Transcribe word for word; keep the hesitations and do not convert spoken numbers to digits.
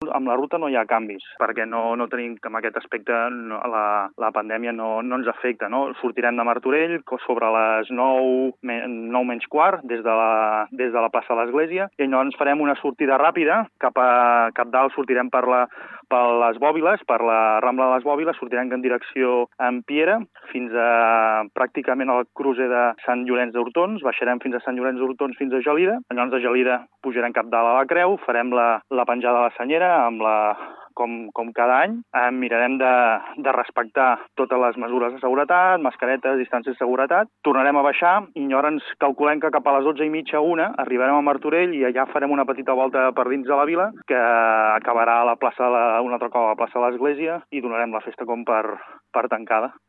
amb la ruta no hi ha canvis, perquè no, no tenim, en aquest aspecte, no, la, la pandèmia no, no ens afecta, no? Sortirem de Martorell sobre les nou, nou menys quart, des de la, des de la plaça de l'Església, i llavors farem una sortida ràpida, cap a cap dalt sortirem per, la, per les Bòbiles, per la Rambla de les Bòbiles, sortirem en direcció en Piera, fins a pràcticament al cruce de Sant Llorenç d'Hortons, baixarem fins a Sant Llorenç d'Hortons fins a Gelida, llavors de Gelida pujarem cap dalt a la Creu, farem la, la penjada de la Senyera amb la, com, com cada any. Eh, mirarem de, de respectar totes les mesures de seguretat, mascaretes, distàncies de seguretat. Tornarem a baixar i llavors calculem que cap a les dotze i mitja, una, arribarem a Martorell i allà farem una petita volta per dins de la vila que acabarà a la plaça de la, un altre cop a la plaça de l'Església i donarem la festa com per, per tancada.